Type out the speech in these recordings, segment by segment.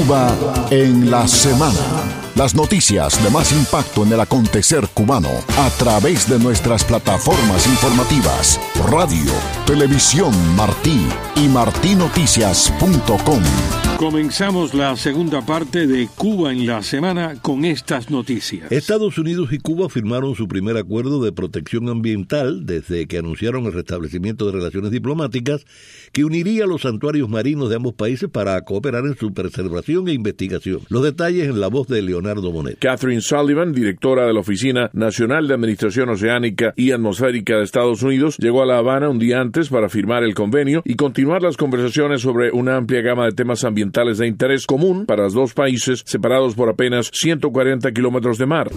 Cuba en la semana. Las noticias de más impacto en el acontecer cubano a través de nuestras plataformas informativas, radio, televisión Martí y martinoticias.com. Comenzamos la segunda parte de Cuba en la semana con estas noticias. Estados Unidos y Cuba firmaron su primer acuerdo de protección ambiental desde que anunciaron el restablecimiento de relaciones diplomáticas que uniría los santuarios marinos de ambos países para cooperar en su preservación e investigación. Los detalles en la voz de Leonardo Bonet. Catherine Sullivan, directora de la Oficina Nacional de Administración Oceánica y Atmosférica de Estados Unidos, llegó a La Habana un día antes para firmar el convenio y continuar las conversaciones sobre una amplia gama de temas ambientales de interés común para los dos países separados por apenas 140 kilómetros de mar.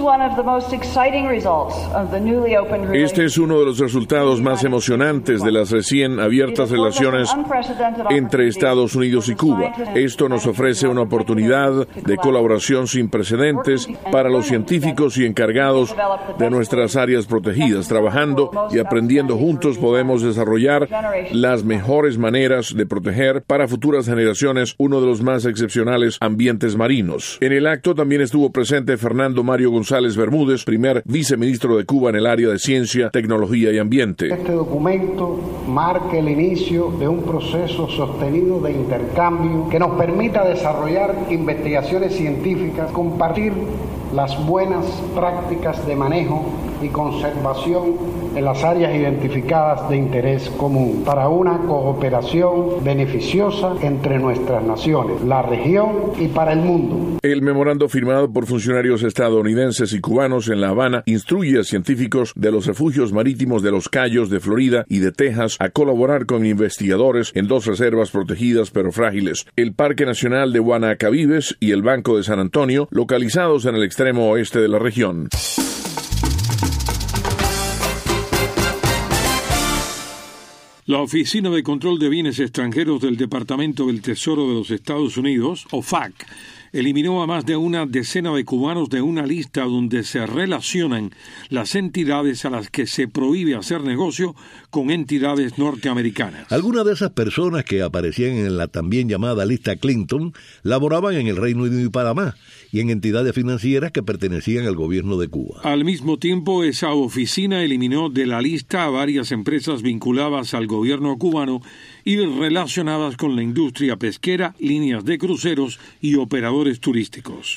Este es uno de los resultados más emocionantes de las recién abiertas relaciones entre Estados Unidos y Cuba. Esto nos ofrece una oportunidad de colaboración sin precedentes para los científicos y encargados de nuestras áreas protegidas. Trabajando y aprendiendo juntos podemos desarrollar las mejores maneras de proteger para futuras generaciones uno de los más excepcionales ambientes marinos. En el acto también estuvo presente Fernando Mario González Bermúdez, primer viceministro de Cuba en el área de ciencia, tecnología y ambiente. Este documento marca el inicio de un proceso sostenido de intercambio que nos permita desarrollar investigaciones científicas, compartir las buenas prácticas de manejo y conservación en las áreas identificadas de interés común para una cooperación beneficiosa entre nuestras naciones, la región y para el mundo. El memorando firmado por funcionarios estadounidenses y cubanos en La Habana instruye a científicos de los refugios marítimos de Los Cayos, de Florida y de Texas a colaborar con investigadores en dos reservas protegidas pero frágiles, el Parque Nacional de Guanacabibes y el Banco de San Antonio, localizados en el extremo oeste de la región. La Oficina de Control de Bienes Extranjeros del Departamento del Tesoro de los Estados Unidos, OFAC, eliminó a más de una decena de cubanos de una lista donde se relacionan las entidades a las que se prohíbe hacer negocio con entidades norteamericanas. Algunas de esas personas que aparecían en la también llamada lista Clinton laboraban en el Reino Unido y Panamá y en entidades financieras que pertenecían al gobierno de Cuba. Al mismo tiempo, esa oficina eliminó de la lista a varias empresas vinculadas al gobierno cubano y relacionadas con la industria pesquera, líneas de cruceros y operadores turísticos.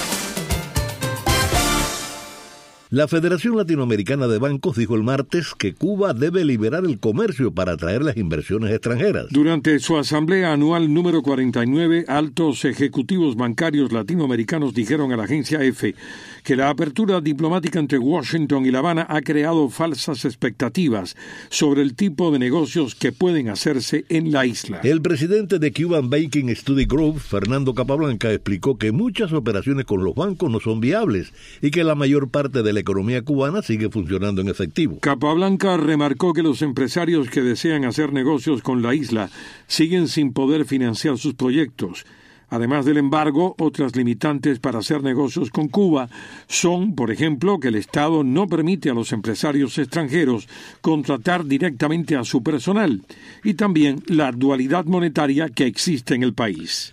La Federación Latinoamericana de Bancos dijo el martes que Cuba debe liberar el comercio para atraer las inversiones extranjeras. Durante su asamblea anual número 49, altos ejecutivos bancarios latinoamericanos dijeron a la agencia EFE que la apertura diplomática entre Washington y La Habana ha creado falsas expectativas sobre el tipo de negocios que pueden hacerse en la isla. El presidente de Cuban Banking Study Group, Fernando Capablanca, explicó que muchas operaciones con los bancos no son viables y que la mayor parte de la economía cubana sigue funcionando en efectivo. Capablanca remarcó que los empresarios que desean hacer negocios con la isla siguen sin poder financiar sus proyectos. Además del embargo, otras limitantes para hacer negocios con Cuba son, por ejemplo, que el Estado no permite a los empresarios extranjeros contratar directamente a su personal y también la dualidad monetaria que existe en el país.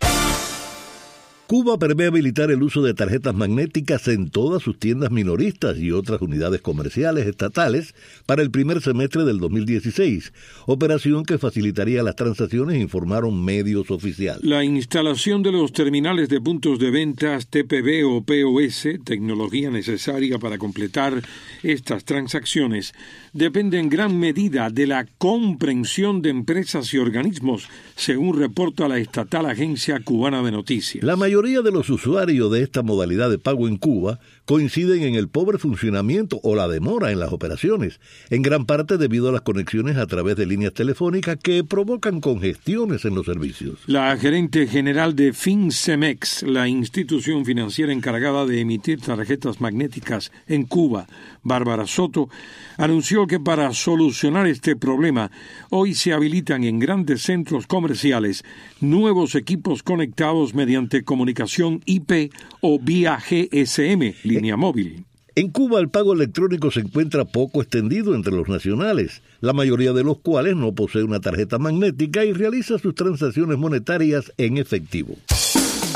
Cuba prevé habilitar el uso de tarjetas magnéticas en todas sus tiendas minoristas y otras unidades comerciales estatales para el primer semestre del 2016, operación que facilitaría las transacciones, informaron medios oficiales. La instalación de los terminales de puntos de ventas TPV o POS, tecnología necesaria para completar estas transacciones, depende en gran medida de la comprensión de empresas y organismos, según reporta la estatal Agencia Cubana de Noticias. La mayoría de los usuarios de esta modalidad de pago en Cuba coinciden en el pobre funcionamiento o la demora en las operaciones, en gran parte debido a las conexiones a través de líneas telefónicas que provocan congestiones en los servicios. La gerente general de FinCEMEX, la institución financiera encargada de emitir tarjetas magnéticas en Cuba, Bárbara Soto, anunció que para solucionar este problema, hoy se habilitan en grandes centros comerciales nuevos equipos conectados mediante comunicación IP o vía GSM, línea móvil. En Cuba el pago electrónico se encuentra poco extendido entre los nacionales, la mayoría de los cuales no posee una tarjeta magnética y realiza sus transacciones monetarias en efectivo.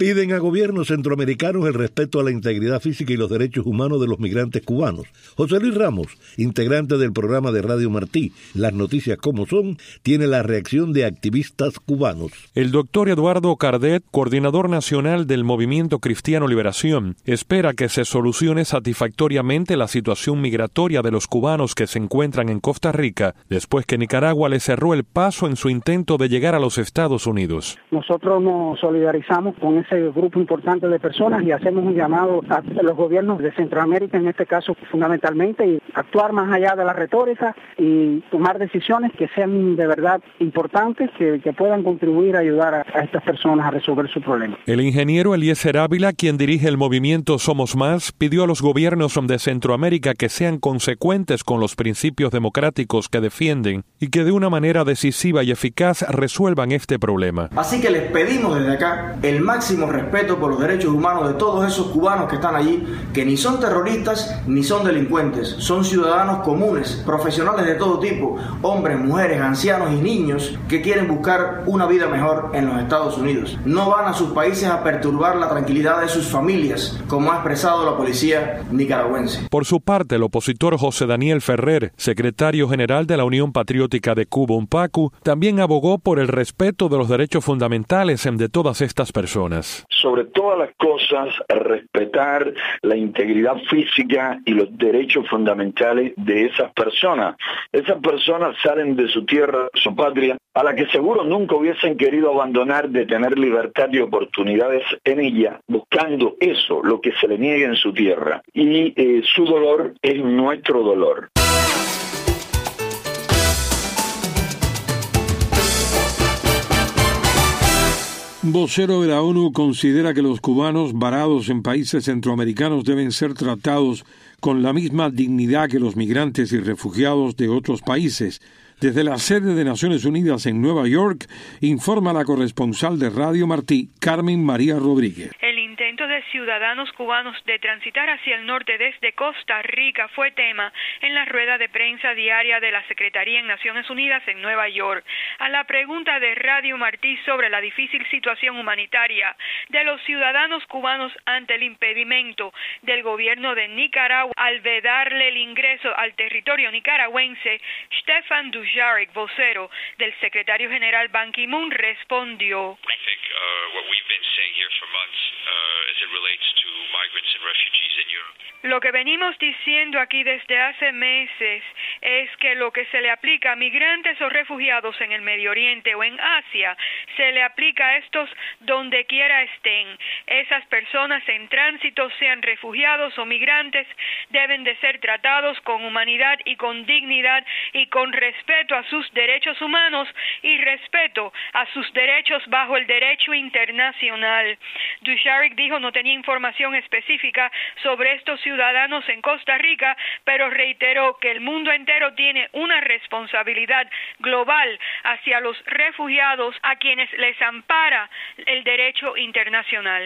Piden a gobiernos centroamericanos el respeto a la integridad física y los derechos humanos de los migrantes cubanos. José Luis Ramos, integrante del programa de Radio Martí, Las Noticias Como Son, tiene la reacción de activistas cubanos. El doctor Eduardo Cardet, coordinador nacional del Movimiento Cristiano Liberación, espera que se solucione satisfactoriamente la situación migratoria de los cubanos que se encuentran en Costa Rica, después que Nicaragua le cerró el paso en su intento de llegar a los Estados Unidos. Nosotros nos solidarizamos con ese grupo importante de personas y hacemos un llamado a los gobiernos de Centroamérica, en este caso fundamentalmente, y actuar más allá de la retórica y tomar decisiones que sean de verdad importantes, que puedan contribuir a ayudar a estas personas a resolver su problema. El ingeniero Eliezer Ávila, quien dirige el movimiento Somos Más, pidió a los gobiernos de Centroamérica que sean consecuentes con los principios democráticos que defienden y que de una manera decisiva y eficaz resuelvan este problema. Así que les pedimos desde acá el máximo respeto por los derechos humanos de todos esos cubanos que están allí, que ni son terroristas ni son delincuentes, son ciudadanos comunes, profesionales de todo tipo, hombres, mujeres, ancianos y niños que quieren buscar una vida mejor en los Estados Unidos. No van a sus países a perturbar la tranquilidad de sus familias, como ha expresado la policía nicaragüense. Por su parte, el opositor José Daniel Ferrer, secretario general de la Unión Patriótica de Cuba, UNPACU, también abogó por el respeto de los derechos fundamentales de todas estas personas. Sobre todas las cosas, respetar la integridad física y los derechos fundamentales de esas personas. Esas personas salen de su tierra, su patria, a la que seguro nunca hubiesen querido abandonar, de tener libertad y oportunidades en ella, buscando eso, lo que se le niega en su tierra. Y su dolor es nuestro dolor. Vocero de la ONU considera que los cubanos varados en países centroamericanos deben ser tratados con la misma dignidad que los migrantes y refugiados de otros países. Desde la sede de Naciones Unidas en Nueva York, informa la corresponsal de Radio Martí, Carmen María Rodríguez. El intento de ciudadanos cubanos de transitar hacia el norte desde Costa Rica fue tema en la rueda de prensa diaria de la Secretaría en Naciones Unidas en Nueva York. A la pregunta de Radio Martí sobre la difícil situación humanitaria de los ciudadanos cubanos ante el impedimento del gobierno de Nicaragua al vedarle el ingreso al territorio nicaragüense, Stefan Dujarric, vocero del secretario general Ban Ki-moon, respondió: Lo que venimos diciendo aquí desde hace meses es que lo que se le aplica a migrantes o refugiados en el Medio Oriente o en Asia, se le aplica a estos donde quiera estén. Esas personas en tránsito, sean refugiados o migrantes, deben de ser tratados con humanidad y con dignidad y con respeto a sus derechos humanos y respeto a sus derechos bajo el derecho internacional. Dujarric dijo no tenía información específica sobre estos ciudadanos en Costa Rica, pero reiteró que el mundo entero tiene una responsabilidad global hacia los refugiados a quienes les ampara el derecho internacional.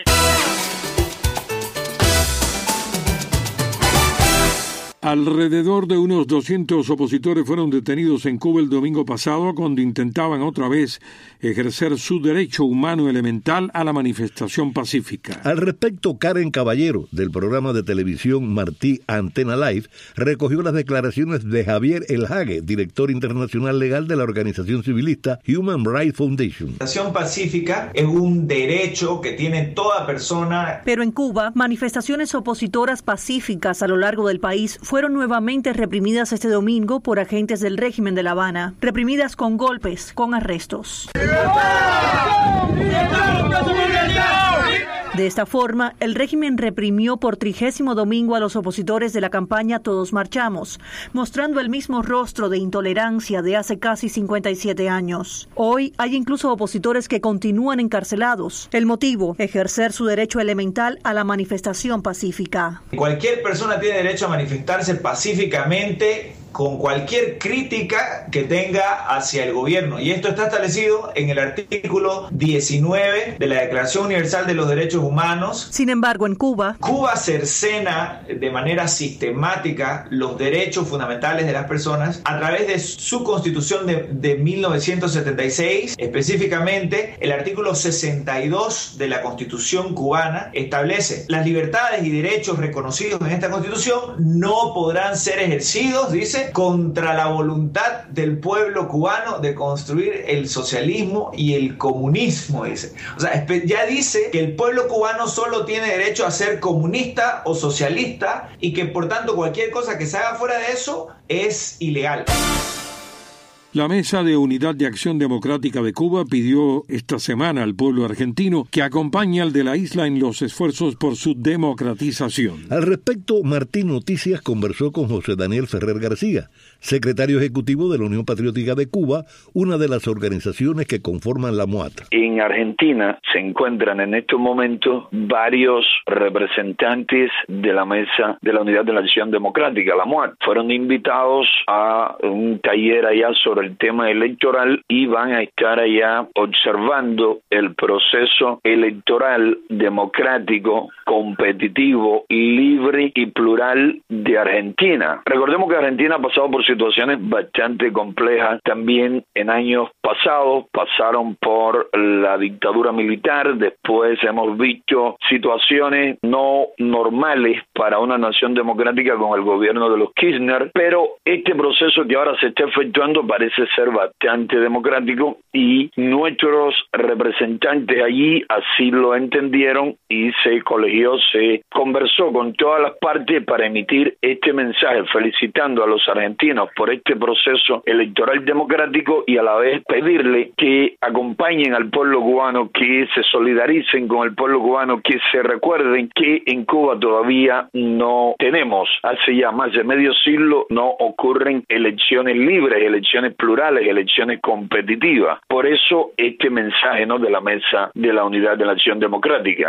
Alrededor de unos 200 opositores fueron detenidos en Cuba el domingo pasado cuando intentaban otra vez ejercer su derecho humano elemental a la manifestación pacífica. Al respecto, Karen Caballero, del programa de televisión Martí Antena Live, recogió las declaraciones de Javier Elhague, director internacional legal de la organización civilista Human Rights Foundation. La manifestación pacífica es un derecho que tiene toda persona. Pero en Cuba, manifestaciones opositoras pacíficas a lo largo del país fueron nuevamente reprimidas este domingo por agentes del régimen de La Habana, reprimidas con golpes, con arrestos. De esta forma, el régimen reprimió por 30º domingo a los opositores de la campaña Todos Marchamos, mostrando el mismo rostro de intolerancia de hace casi 57 años. Hoy hay incluso opositores que continúan encarcelados. El motivo, ejercer su derecho elemental a la manifestación pacífica. Cualquier persona tiene derecho a manifestarse pacíficamente con cualquier crítica que tenga hacia el gobierno. Y esto está establecido en el artículo 19 de la Declaración Universal de los Derechos Humanos. Sin embargo, en Cuba cercena de manera sistemática los derechos fundamentales de las personas a través de su Constitución de 1976, específicamente el artículo 62 de la Constitución cubana establece: las libertades y derechos reconocidos en esta Constitución no podrán ser ejercidos, dice, contra la voluntad del pueblo cubano de construir el socialismo y el comunismo, dice. O sea, ya dice que el pueblo cubano solo tiene derecho a ser comunista o socialista y que por tanto cualquier cosa que se haga fuera de eso es ilegal. La Mesa de Unidad de Acción Democrática de Cuba pidió esta semana al pueblo argentino que acompañe al de la isla en los esfuerzos por su democratización. Al respecto, Martín Noticias conversó con José Daniel Ferrer García, secretario ejecutivo de la Unión Patriótica de Cuba, una de las organizaciones que conforman la MUAT. En Argentina se encuentran en estos momentos varios representantes de la Mesa de la Unidad de la Acción Democrática, la MUAT. Fueron invitados a un taller allá sobre el tema electoral y van a estar allá observando el proceso electoral democrático, competitivo, libre y plural de Argentina. Recordemos que Argentina ha pasado por situaciones bastante complejas también en años pasados. Pasaron por la dictadura militar, después hemos visto situaciones no normales para una nación democrática con el gobierno de los Kirchner, pero este proceso que ahora se está efectuando parece ser bastante democrático y nuestros representantes allí así lo entendieron y se colegió, se conversó con todas las partes para emitir este mensaje felicitando a los argentinos por este proceso electoral democrático y a la vez pedirle que acompañen al pueblo cubano, que se solidaricen con el pueblo cubano, que se recuerden que en Cuba todavía no tenemos, hace ya más de medio siglo no ocurren elecciones libres, elecciones plurales, elecciones competitivas. Por eso este mensaje, ¿no?, de la Mesa de la Unidad de la Acción Democrática.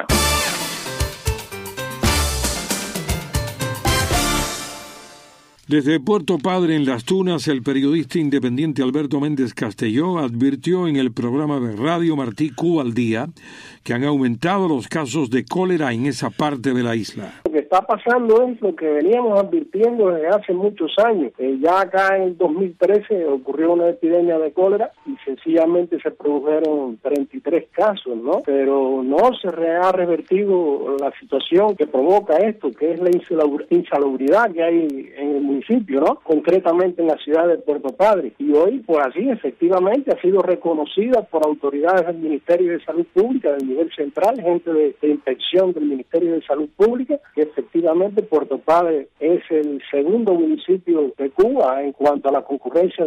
Desde Puerto Padre, en Las Tunas, el periodista independiente Alberto Méndez Castelló advirtió en el programa de Radio Martí Cuba al Día que han aumentado los casos de cólera en esa parte de la isla. Lo que está pasando es lo que veníamos advirtiendo desde hace muchos años. Ya acá en el 2013 ocurrió una epidemia de cólera y sencillamente se produjeron 33 casos, ¿no? Pero no se ha revertido la situación que provoca esto, que es la insalubridad que hay en el municipio, ¿no? Concretamente en la ciudad de Puerto Padre. Y hoy, pues así, efectivamente, ha sido reconocida por autoridades del Ministerio de Salud Pública, del nivel central, gente de inspección del Ministerio de Salud Pública, que efectivamente Puerto Padre es el segundo municipio de Cuba en cuanto a la ocurrencia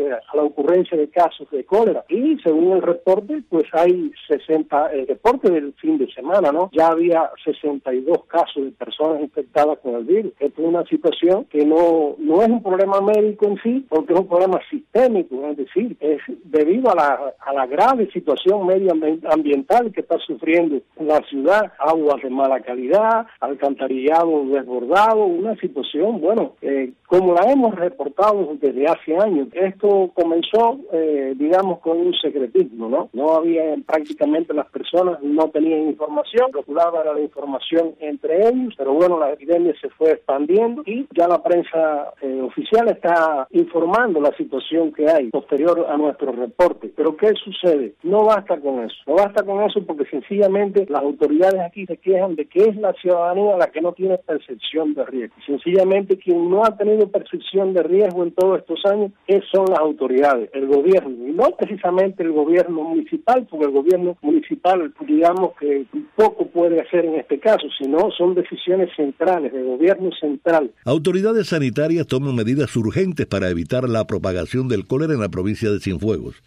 de casos de cólera. Y según el reporte, pues hay el reporte del fin de semana, ¿no? Ya había 62 casos de personas infectadas con el virus. Esto es una situación que no es un problema médico en sí, porque es un problema sistémico, es decir, es debido a la grave situación medioambiental que está sufriendo la ciudad, aguas de mala calidad, alcantarillado desbordado, una situación, bueno, como la hemos reportado desde hace años. Esto comenzó, digamos, con un secretismo, ¿no? No había, prácticamente las personas no tenían información, procuraba la información entre ellos, pero bueno, la epidemia se fue expandiendo y ya la prensa oficial está informando la situación que hay posterior a nuestro reporte. Pero ¿qué sucede? No basta con eso porque sencillamente las autoridades aquí se quejan de que es la ciudadanía la que no tiene percepción de riesgo. Sencillamente quien no ha tenido percepción de riesgo en todos estos años son las autoridades, el gobierno, y no precisamente el gobierno municipal, porque el gobierno municipal, digamos que poco puede hacer en este caso, sino son decisiones centrales, de gobierno central. Autoridades sanitarias toman medidas urgentes para evitar la propagación del cólera en la provincia de Cienfuegos.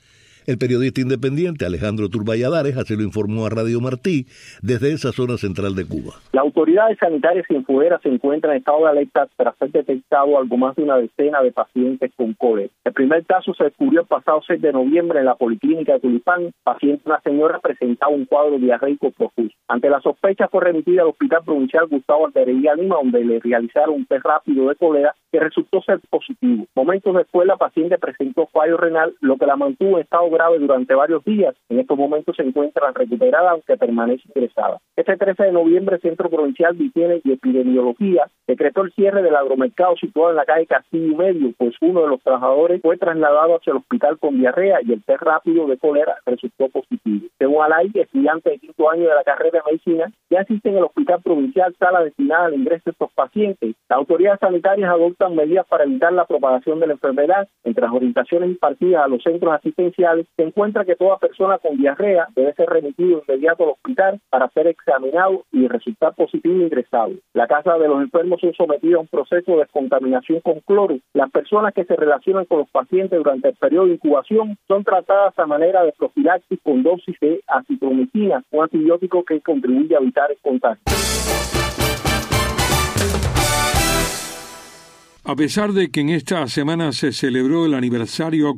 El periodista independiente Alejandro Turballadares así lo informó a Radio Martí desde esa zona central de Cuba. Las autoridades sanitarias en Fuera se encuentran en estado de alerta tras ser detectado algo más de una decena de pacientes con cólera. El primer caso se descubrió el pasado 6 de noviembre en la Policlínica de Tulipán. Paciente, una señora, presentaba un cuadro diarreico profuso. Ante la sospecha fue remitida al Hospital Provincial Gustavo Aldereguía Lima, donde le realizaron un test rápido de cólera que resultó ser positivo. Momentos después la paciente presentó fallo renal, lo que la mantuvo en estado grave durante varios días. En estos momentos se encuentra recuperada, aunque permanece ingresada. Este 13 de noviembre, el Centro Provincial de Higiene y Epidemiología decretó el cierre del agromercado situado en la calle Castillo y Medio, pues uno de los trabajadores fue trasladado hacia el hospital con diarrea y el test rápido de cólera resultó positivo. Según Alay, estudiante de 5º año de la carrera de medicina, ya existe en el hospital provincial sala destinada al ingreso de estos pacientes. Las autoridades sanitarias adoptan medidas para evitar la propagación de la enfermedad. Entre las orientaciones impartidas a los centros asistenciales se encuentra que toda persona con diarrea debe ser remitido inmediato al hospital para ser examinado y resultar positivo e ingresado. La casa de los enfermos son sometidos a un proceso de descontaminación con cloro. Las personas que se relacionan con los pacientes durante el periodo de incubación son tratadas a manera de profilaxis con dosis de acitromicina, un antibiótico que contribuye a evitar el contagio. A pesar de que en esta semana se celebró el aniversario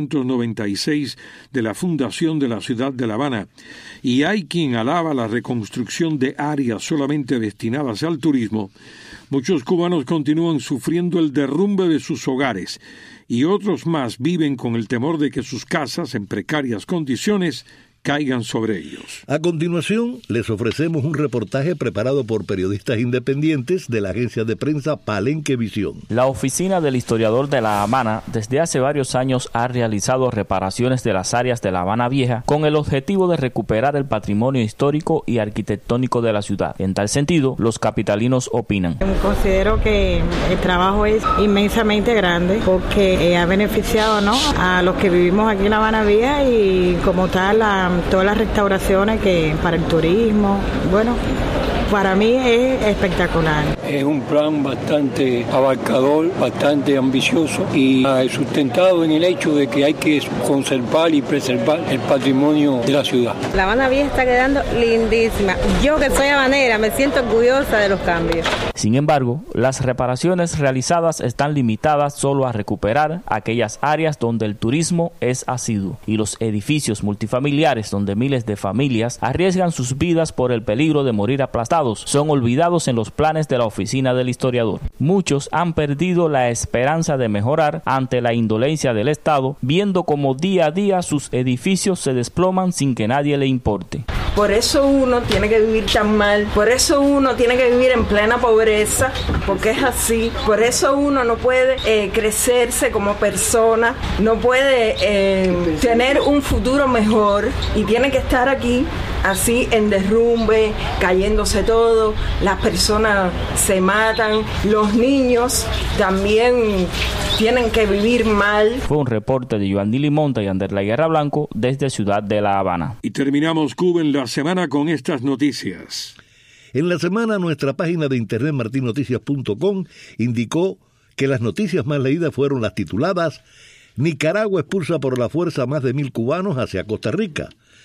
496 de la fundación de la ciudad de La Habana, y hay quien alaba la reconstrucción de áreas solamente destinadas al turismo, muchos cubanos continúan sufriendo el derrumbe de sus hogares y otros más viven con el temor de que sus casas, en precarias condiciones, caigan sobre ellos. A continuación, les ofrecemos un reportaje preparado por periodistas independientes de la agencia de prensa Palenque Visión. La oficina del historiador de La Habana desde hace varios años ha realizado reparaciones de las áreas de La Habana Vieja con el objetivo de recuperar el patrimonio histórico y arquitectónico de la ciudad. En tal sentido, los capitalinos opinan. Considero que el trabajo es inmensamente grande porque ha beneficiado, ¿no?, a los que vivimos aquí en La Habana Vieja y como tal todas las restauraciones que para el turismo, bueno, para mí es espectacular. Es un plan bastante abarcador, bastante ambicioso y sustentado en el hecho de que hay que conservar y preservar el patrimonio de la ciudad. La Habana Vieja está quedando lindísima. Yo que soy habanera me siento orgullosa de los cambios. Sin embargo, las reparaciones realizadas están limitadas solo a recuperar aquellas áreas donde el turismo es asiduo y los edificios multifamiliares donde miles de familias arriesgan sus vidas por el peligro de morir aplastados son olvidados en los planes de la oficina del historiador. Muchos han perdido la esperanza de mejorar ante la indolencia del Estado, viendo como día a día sus edificios se desploman sin que nadie le importe. Por eso uno tiene que vivir tan mal, por eso uno tiene que vivir en plena pobreza, porque es así, por eso uno no puede crecerse como persona, no puede tener un futuro mejor y tiene que estar aquí así en derrumbe, cayéndose todo, las personas se matan, los niños también tienen que vivir mal. Fue un reporte de Joan Dilimonta y Anderlay Guerra Blanco desde Ciudad de La Habana. Y terminamos Cuba en la semana con estas noticias. En la semana, nuestra página de internet martinoticias.com indicó que las noticias más leídas fueron las tituladas: Nicaragua expulsa por la fuerza a más de 1,000 cubanos hacia Costa Rica.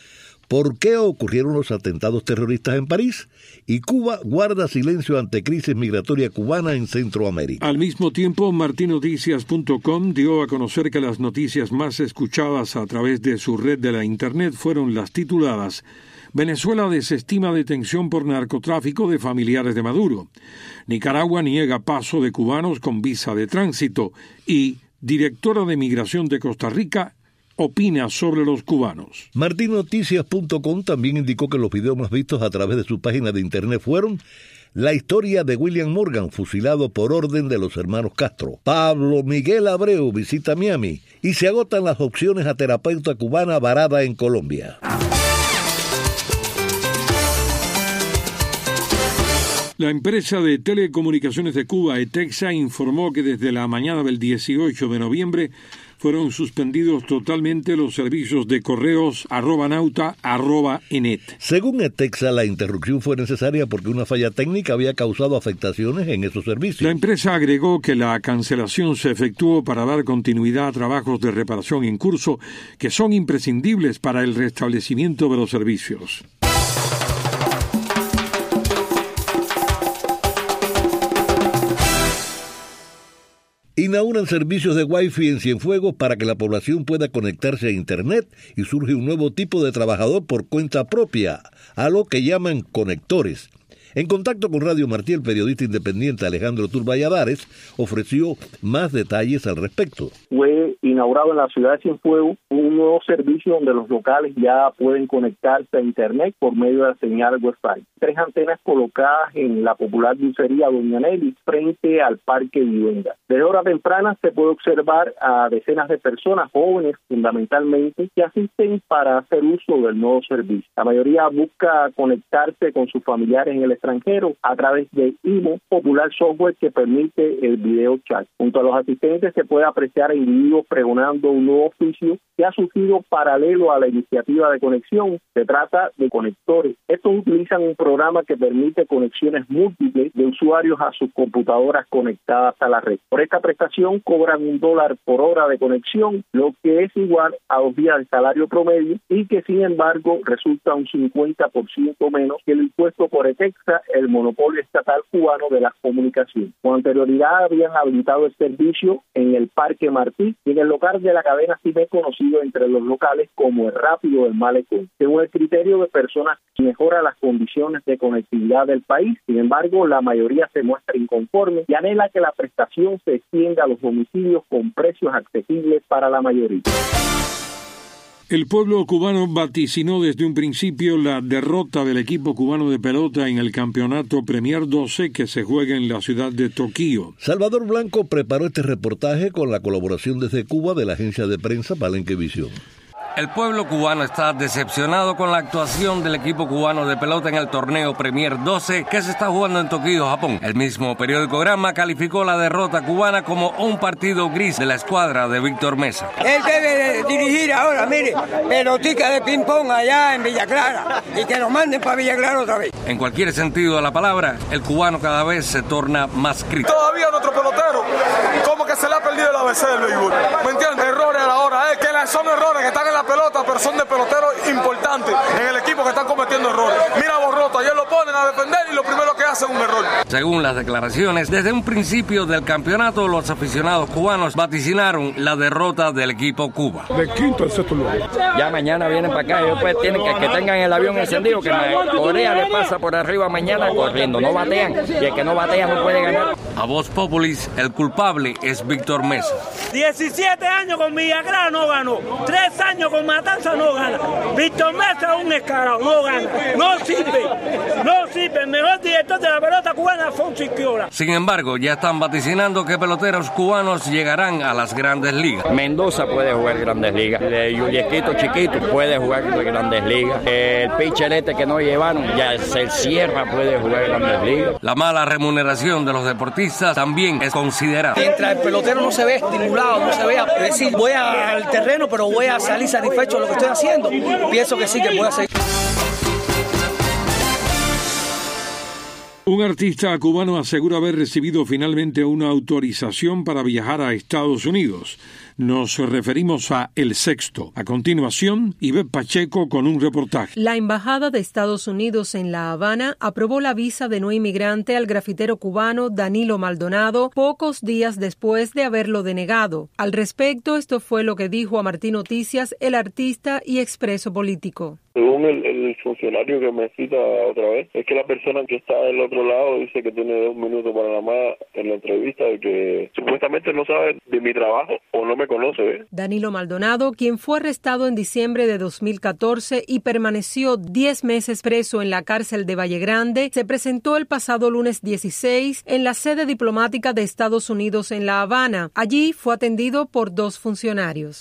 ¿Por qué ocurrieron los atentados terroristas en París? Y Cuba guarda silencio ante crisis migratoria cubana en Centroamérica. Al mismo tiempo, martinoticias.com dio a conocer que las noticias más escuchadas a través de su red de la Internet fueron las tituladas: Venezuela desestima detención por narcotráfico de familiares de Maduro. Nicaragua niega paso de cubanos con visa de tránsito. Y directora de Migración de Costa Rica opina sobre los cubanos. Martinoticias.com también indicó que los videos más vistos a través de su página de internet fueron: la historia de William Morgan, fusilado por orden de los hermanos Castro; Pablo Miguel Abreu visita Miami; y se agotan las opciones a terapeuta cubana varada en Colombia. La empresa de telecomunicaciones de Cuba, ETEXA, informó que desde la mañana del 18 de noviembre fueron suspendidos totalmente los servicios de correos @nauta@enet. Según ETEXA, la interrupción fue necesaria porque una falla técnica había causado afectaciones en esos servicios. La empresa agregó que la cancelación se efectuó para dar continuidad a trabajos de reparación en curso que son imprescindibles para el restablecimiento de los servicios. Inauguran servicios de Wi-Fi en Cienfuegos para que la población pueda conectarse a Internet y surge un nuevo tipo de trabajador por cuenta propia, a lo que llaman conectores. En contacto con Radio Martí, el periodista independiente Alejandro Turballadares ofreció más detalles al respecto. Fue inaugurado en la ciudad de Cienfuegos un nuevo servicio donde los locales ya pueden conectarse a Internet por medio de la señal Wi-Fi. 3 antenas colocadas en la popular dulcería Doña Nelly frente al Parque Vivienda. Desde horas tempranas se puede observar a decenas de personas, jóvenes fundamentalmente, que asisten para hacer uso del nuevo servicio. La mayoría busca conectarse con sus familiares en el extranjero a través de IMO, popular software que permite el video chat. Junto a los asistentes se puede apreciar a individuos pregonando un nuevo oficio que ha surgido paralelo a la iniciativa de conexión. Se trata de conectores. Estos utilizan un programa que permite conexiones múltiples de usuarios a sus computadoras conectadas a la red. Por esta prestación cobran $1 por hora de conexión, lo que es igual a 2 días de salario promedio y que sin embargo resulta un 50% menos que el impuesto por ETEXA, el monopolio estatal cubano de las comunicaciones. Con anterioridad habían habilitado el servicio en el Parque Martí y en el local de la cadena CIME, conocido entre los locales como el Rápido del Malecón, según el criterio de personas que mejora las condiciones de conectividad del país. Sin embargo, la mayoría se muestra inconforme y anhela que la prestación se extienda a los domicilios con precios accesibles para la mayoría. El pueblo cubano vaticinó desde un principio la derrota del equipo cubano de pelota en el campeonato Premier 12 que se juega en la ciudad de Tokio. Salvador Blanco preparó este reportaje con la colaboración desde Cuba de la agencia de prensa Palenquevisión. El pueblo cubano está decepcionado con la actuación del equipo cubano de pelota en el torneo Premier 12 que se está jugando en Tokio, Japón. El mismo periódico Gramma calificó la derrota cubana como un partido gris de la escuadra de Víctor Mesa. Él debe dirigir ahora, mire, pelotica de ping-pong allá en Villa Clara y que nos manden para Villa Clara otra vez. En cualquier sentido de la palabra, el cubano cada vez se torna más crítico. Todavía nuestro pelotero, como que se le ha perdido el ABC del béisbol. ¿Me entiendes? Errores a la hora, que son errores que están en la pelota, pero son de peloteros importantes en el equipo que están cometiendo errores. Mira Borroto, ayer lo ponen a defender y lo primero que hacen es un error. Según las declaraciones, desde un principio del campeonato, los aficionados cubanos vaticinaron la derrota del equipo Cuba. De quinto al sexto lugar. Ya mañana vienen para acá y después tienen que tengan el avión encendido, que Corea le pasa por arriba mañana corriendo. No batean y el que no batea no puede ganar. A voz populis, el culpable es Víctor Mesa. 17 años con Villa Clara no ganó. 3 años con Matanza no gana. Víctor Mesa es un escarado, no gana. No sirve. El mejor director de la pelota cubana, Alfonso Izquierda. Sin embargo, ya están vaticinando que peloteros cubanos llegarán a las grandes ligas. Mendoza puede jugar grandes ligas. Yuliequito chiquito puede jugar grandes ligas. El pitcher que no llevaron, ya se cierra, puede jugar grandes ligas. La mala remuneración de los deportistas también es considerada. Mientras el pelotero no se ve estimulado, no se vea decir voy al terreno, pero voy a salir satisfecho de lo que estoy haciendo, pienso que sí que puedo seguir. Un artista cubano asegura haber recibido finalmente una autorización para viajar a Estados Unidos. Nos referimos a El Sexto. A continuación, Ivette Pacheco con un reportaje. La Embajada de Estados Unidos en La Habana aprobó la visa de no inmigrante al grafitero cubano Danilo Maldonado pocos días después de haberlo denegado. Al respecto, esto fue lo que dijo a Martí Noticias el artista y expreso político. Según el funcionario que me cita otra vez, es que la persona que está del otro lado dice que tiene 2 minutos para nada más en la entrevista de que supuestamente no sabe de mi trabajo o no me conoce. Danilo Maldonado, quien fue arrestado en diciembre de 2014 y permaneció 10 meses preso en la cárcel de Valle Grande, se presentó el pasado lunes 16 en la sede diplomática de Estados Unidos en La Habana. Allí fue atendido por 2 funcionarios. El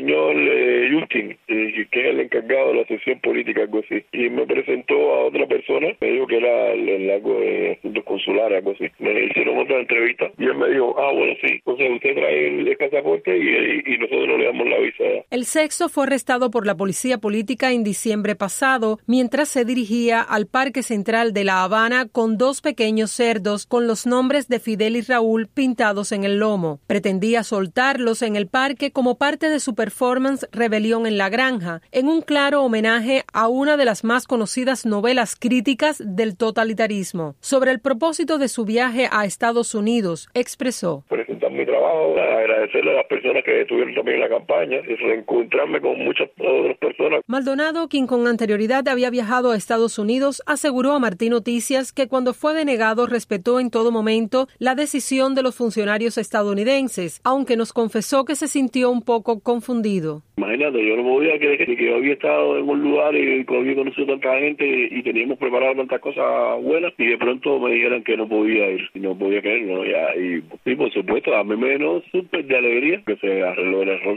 señor Justin, que es el encargado de la sección política, algo así, y me presentó a otra persona, me dijo que era el algo de asuntos consulares, algo así. Me hicieron otra entrevista y él me dijo, bueno, sí, entonces usted trae el pasaporte y nosotros no le damos la visa. El sexto fue arrestado por la policía política en diciembre pasado, mientras se dirigía al Parque Central de La Habana con 2 pequeños cerdos con los nombres de Fidel y Raúl pintados en el lomo. Pretendía soltarlos en el parque como parte de su performance Rebelión en la Granja, en un claro homenaje a una de las más conocidas novelas críticas del totalitarismo. Sobre el propósito de su viaje a Estados Unidos, expresó: presentar mi trabajo, agradecerle a las personas que estuvieron también en la campaña y reencontrarme con muchas otras personas. Maldonado, quien con anterioridad había viajado a Estados Unidos, aseguró a Martín Noticias que cuando fue denegado respetó en todo momento la decisión de los funcionarios estadounidenses, aunque nos confesó que se sintió un poco confundido. Imagínate, yo no podía creer que yo había estado en un lugar y había conocido tanta gente y teníamos preparado tantas cosas buenas y de pronto me dijeran que no podía ir y no podía creerlo, ya. Y por supuesto, a mí me dio súper de alegría que se arregló el error.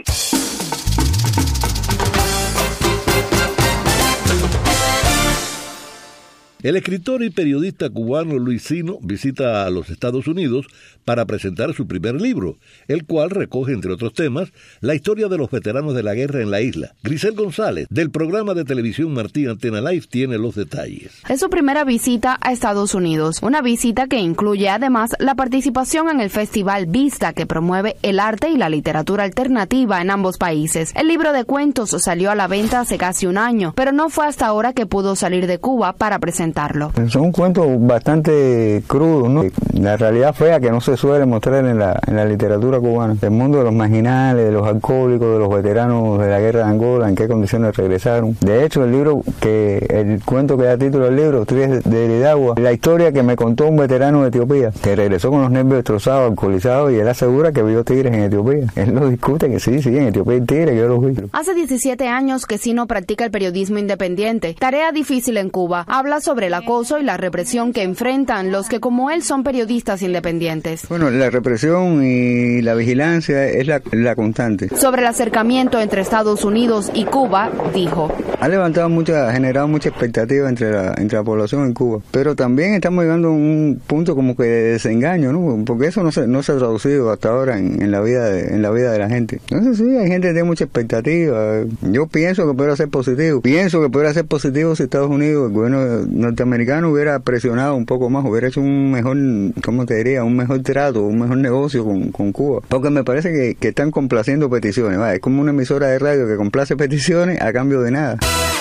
El escritor y periodista cubano Luis Sino visita a los Estados Unidos para presentar su primer libro, el cual recoge, entre otros temas, la historia de los veteranos de la guerra en la isla. Grisel González, del programa de televisión Martí Antena Live, tiene los detalles. Es su primera visita a Estados Unidos, una visita que incluye además la participación en el Festival Vista, que promueve el arte y la literatura alternativa en ambos países. El libro de cuentos salió a la venta hace casi un año, pero no fue hasta ahora que pudo salir de Cuba para presentarlo. Son cuentos bastante crudos, ¿no? La realidad fea que no se suele mostrar en la literatura cubana. El mundo de los marginales, de los alcohólicos, de los veteranos de la guerra de Angola, en qué condiciones regresaron. De hecho, el cuento que da título al libro, Trías de Iridagua, la historia que me contó un veterano de Etiopía, que regresó con los nervios destrozados, alcoholizados, y él asegura que vio tigres en Etiopía. Él lo discute que sí, en Etiopía hay tigres, que yo los vi. Hace 17 años que Sino practica el periodismo independiente, tarea difícil en Cuba. Habla sobre el acoso y la represión que enfrentan los que como él son periodistas independientes. Bueno, la represión y la vigilancia es la constante. Sobre el acercamiento entre Estados Unidos y Cuba, dijo: ha generado mucha expectativa entre la población en Cuba, pero también estamos llegando a un punto como que de desengaño, ¿no? Porque eso no se ha traducido hasta ahora en la vida de la gente. Entonces sí, hay gente que tiene mucha expectativa. Yo pienso que podría ser positivo. Si Estados Unidos, el gobierno norteamericano hubiera presionado un poco más, hubiera hecho un mejor, ¿cómo te diría? Un mejor trato, un mejor negocio con Cuba. Porque me parece que están complaciendo peticiones. Es como una emisora de radio que complace peticiones a cambio de nada.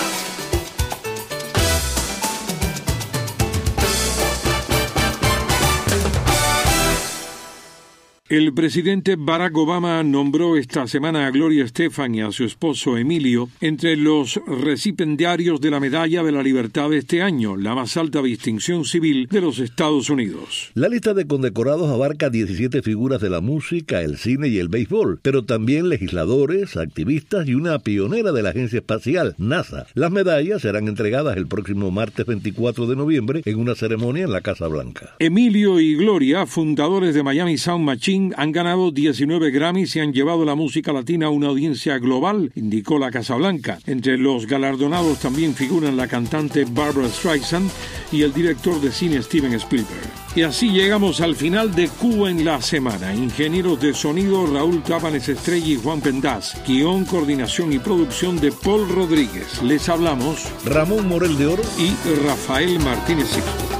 El presidente Barack Obama nombró esta semana a Gloria Estefan y a su esposo Emilio entre los recipiendarios de la Medalla de la Libertad de este año, la más alta distinción civil de los Estados Unidos. La lista de condecorados abarca 17 figuras de la música, el cine y el béisbol, pero también legisladores, activistas y una pionera de la agencia espacial, NASA. Las medallas serán entregadas el próximo martes 24 de noviembre en una ceremonia en la Casa Blanca. Emilio y Gloria, fundadores de Miami Sound Machine, han ganado 19 Grammys y han llevado la música latina a una audiencia global, indicó la Casa Blanca. Entre los galardonados también figuran la cantante Barbra Streisand y el director de cine Steven Spielberg. Y así llegamos al final de Cuba en la semana. Ingenieros de sonido Raúl Tábanes Estrella y Juan Pendaz. Guión, coordinación y producción de Paul Rodríguez. Les hablamos Ramón Morel de Oro y Rafael Martínez Sixto.